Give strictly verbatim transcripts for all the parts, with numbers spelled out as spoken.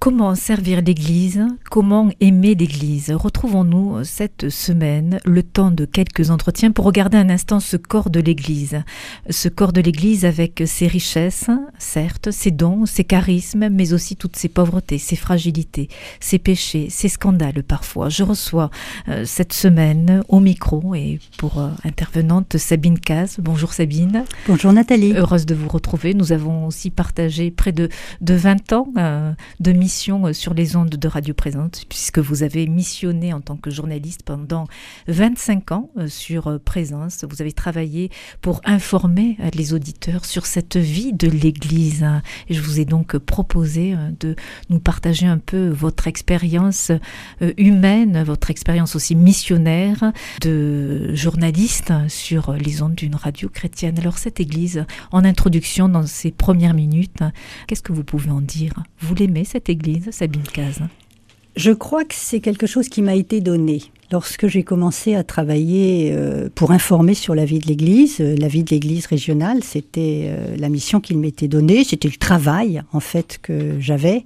Comment servir l'Église? Comment aimer l'Église? Retrouvons-nous cette semaine le temps de quelques entretiens pour regarder un instant ce corps de l'Église. Ce corps de l'Église avec ses richesses, certes, ses dons, ses charismes, mais aussi toutes ses pauvretés, ses fragilités, ses péchés, ses scandales parfois. Je reçois euh, cette semaine au micro et pour euh, intervenante Sabine Caz. Bonjour Sabine. Bonjour Nathalie. Heureuse de vous retrouver. Nous avons aussi partagé près de, de vingt ans euh, de mission sur les ondes de Radio Présence, puisque vous avez missionné en tant que journaliste pendant vingt-cinq ans sur Présence. Vous avez travaillé pour informer les auditeurs sur cette vie de l'Église. Et je vous ai donc proposé de nous partager un peu votre expérience humaine, votre expérience aussi missionnaire de journaliste sur les ondes d'une radio chrétienne. Alors cette Église, en introduction, dans ces premières minutes, qu'est-ce que vous pouvez en dire? Vous l'aimez cette Église? Église, Sabine Caz? Je crois que c'est quelque chose qui m'a été donné. Lorsque j'ai commencé à travailler euh, pour informer sur la vie de l'Église, euh, la vie de l'Église régionale, c'était euh, la mission qu'il m'était donnée, c'était le travail en fait que j'avais.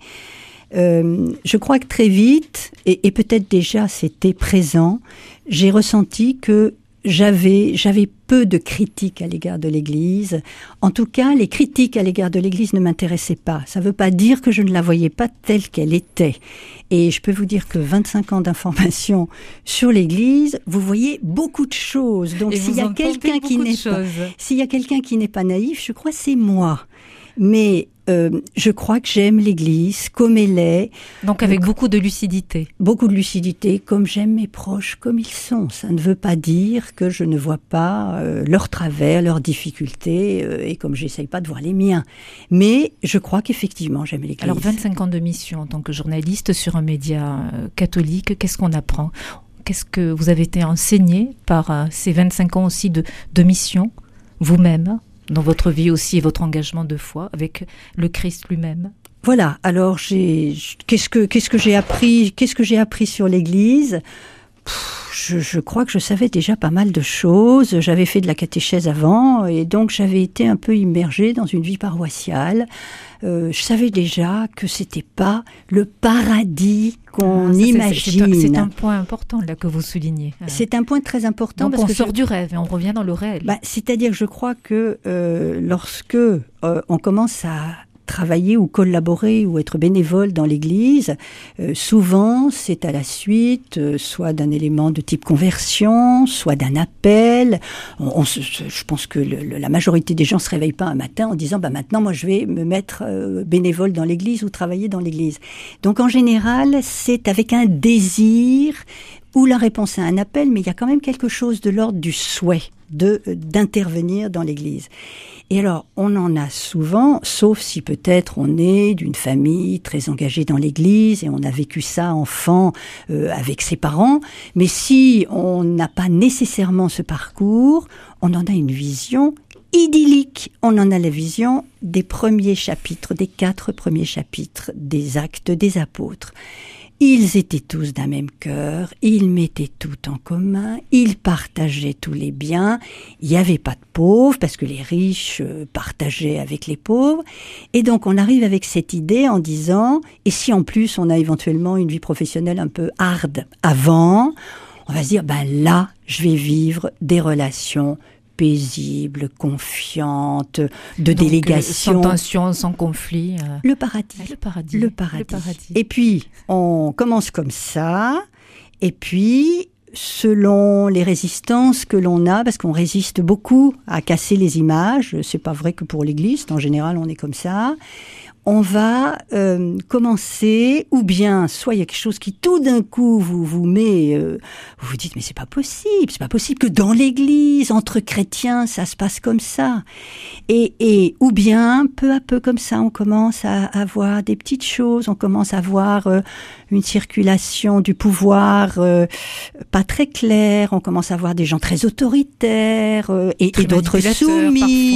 Euh, je crois que très vite, et, et peut-être déjà c'était présent, j'ai ressenti que J'avais, j'avais peu de critiques à l'égard de l'Église. En tout cas, les critiques à l'égard de l'Église ne m'intéressaient pas. Ça ne veut pas dire que je ne la voyais pas telle qu'elle était. Et je peux vous dire que vingt-cinq ans d'information sur l'Église, vous voyez beaucoup de choses. Donc, s'il y a quelqu'un qui n'est pas, s'il y a quelqu'un qui n'est pas naïf, je crois que c'est moi. Mais euh, je crois que j'aime l'Église comme elle est. Donc avec beaucoup de lucidité. Beaucoup de lucidité, comme j'aime mes proches, comme ils sont. Ça ne veut pas dire que je ne vois pas euh, leurs travers, leurs difficultés, euh, et comme j'essaye pas de voir les miens. Mais je crois qu'effectivement, j'aime l'Église. Alors vingt-cinq ans de mission en tant que journaliste sur un média euh, catholique, qu'est-ce qu'on apprend? Qu'est-ce que vous avez été enseigné par euh, ces vingt-cinq ans aussi de, de mission, vous-même, dans votre vie aussi et votre engagement de foi avec le Christ lui-même? Voilà. Alors, j'ai, qu'est-ce que, qu'est-ce que j'ai appris, qu'est-ce que j'ai appris sur l'Église? Pff, je, je crois que je savais déjà pas mal de choses. J'avais fait de la catéchèse avant et donc j'avais été un peu immergée dans une vie paroissiale. Euh, je savais déjà que c'était pas le paradis qu'on ah, ça, imagine. C'est, c'est, c'est un point important là que vous soulignez. C'est un point très important. Donc parce on que sort je... du rêve et on revient dans le réel. Bah, c'est-à-dire que je crois que euh, lorsque euh, on commence à travailler ou collaborer ou être bénévole dans l'Église, euh, souvent c'est à la suite euh, soit d'un élément de type conversion, soit d'un appel. On, on se, je pense que le, le, la majorité des gens se réveillent pas un matin en disant bah maintenant moi je vais me mettre euh, bénévole dans l'Église ou travailler dans l'Église. Donc en général c'est avec un désir ou la réponse à un appel, mais il y a quand même quelque chose de l'ordre du souhait de d'intervenir dans l'Église. Et alors, on en a souvent, sauf si peut-être on est d'une famille très engagée dans l'Église et on a vécu ça enfant euh, avec ses parents. Mais si on n'a pas nécessairement ce parcours, on en a une vision idyllique. On en a la vision des premiers chapitres, des quatre premiers chapitres des Actes des Apôtres. Ils étaient tous d'un même cœur, ils mettaient tout en commun, ils partageaient tous les biens, il n'y avait pas de pauvres parce que les riches partageaient avec les pauvres. Et donc on arrive avec cette idée en disant, et si en plus on a éventuellement une vie professionnelle un peu hard avant, on va se dire, ben là, je vais vivre des relations paisible, confiante, de Donc, délégation. Sans tension, sans conflit. Euh... Le paradis. Le paradis. Le paradis. Le paradis. Et puis, on commence comme ça, et puis, selon les résistances que l'on a, parce qu'on résiste beaucoup à casser les images, c'est pas vrai que pour l'Église, en général, on est comme ça, on va euh, commencer, ou bien, soit il y a quelque chose qui tout d'un coup vous vous met, euh, vous vous dites mais c'est pas possible, c'est pas possible que dans l'Église, entre chrétiens, ça se passe comme ça. Et, et ou bien, peu à peu comme ça, on commence à avoir des petites choses, on commence à voir euh, une circulation du pouvoir euh, pas très claire, on commence à voir des gens très autoritaires euh, et, très et d'autres soumis. Parfois.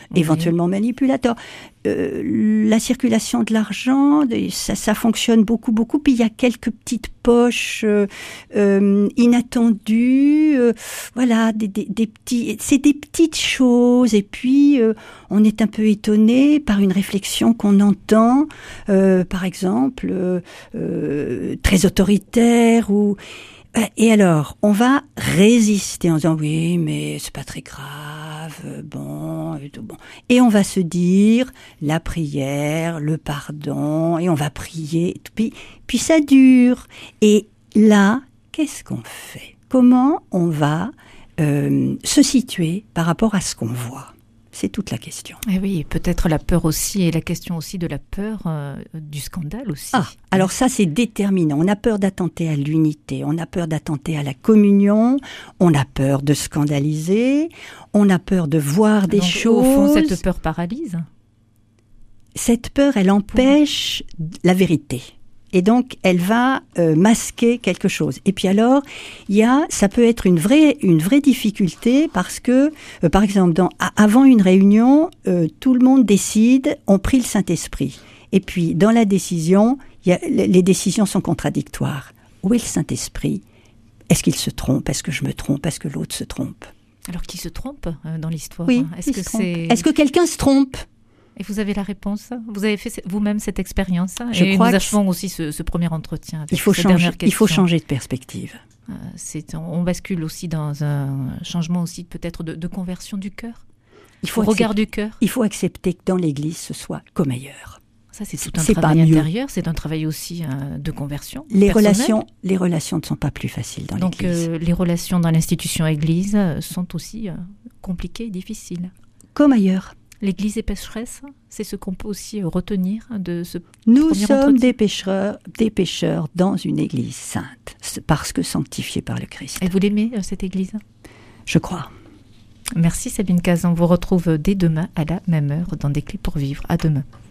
oui. éventuellement manipulateur. Euh, la circulation de l'argent, ça, ça fonctionne beaucoup, beaucoup. Puis il y a quelques petites poches euh, euh, inattendues. Euh, voilà, des, des, des petits, c'est des petites choses. Et puis euh, on est un peu étonné par une réflexion qu'on entend, euh, par exemple, euh, euh, très autoritaire ou. Et alors, on va résister en disant oui, mais c'est pas très grave, bon, et tout bon. Et on va se dire la prière, le pardon, et on va prier. Puis, puis ça dure. Et là, qu'est-ce qu'on fait? Comment on va euh, se situer par rapport à ce qu'on voit? C'est toute la question. Et oui, peut-être la peur aussi, et la question aussi de la peur euh, du scandale aussi. Ah, alors ça c'est déterminant. On a peur d'attenter à l'unité, on a peur d'attenter à la communion, on a peur de scandaliser, on a peur de voir des Donc, choses. Au fond, cette peur paralyse. Cette peur, elle empêche la vérité. Et donc, elle va euh, masquer quelque chose. Et puis alors, il y a, ça peut être une vraie, une vraie difficulté parce que, euh, par exemple, dans, avant une réunion, euh, tout le monde décide, on prie le Saint-Esprit. Et puis, dans la décision, il y a, les décisions sont contradictoires. Où est le Saint-Esprit? Est-ce qu'il se trompe? Est-ce que je me trompe? Est-ce que l'autre se trompe? Alors, qui se trompe euh, dans l'histoire? Oui, Est-ce que c'est... Est-ce que quelqu'un se trompe? Et vous avez la réponse? Vous avez fait vous-même cette expérience? Je Et crois nous achevons aussi ce, ce premier entretien. Avec il, faut changer, il faut changer de perspective. Euh, c'est, on bascule aussi dans un changement aussi peut-être de, de conversion du cœur. Il faut Au regard du cœur. Il faut accepter que dans l'Église, ce soit comme ailleurs. Ça, c'est tout un c'est travail pas intérieur, c'est un travail aussi euh, de conversion. Les relations, les relations ne sont pas plus faciles dans Donc, l'Église. Donc, euh, les relations dans l'institution Église sont aussi euh, compliquées et difficiles. Comme ailleurs. L'Église est pécheresse, c'est ce qu'on peut aussi retenir de ce Nous premier sommes entretien. des pécheurs, des pécheurs dans une Église sainte, parce que sanctifiée par le Christ. Et vous l'aimez, cette Église? Je crois. Merci Sabine Cazan, on vous retrouve dès demain à la même heure dans Des Clés pour vivre. À demain.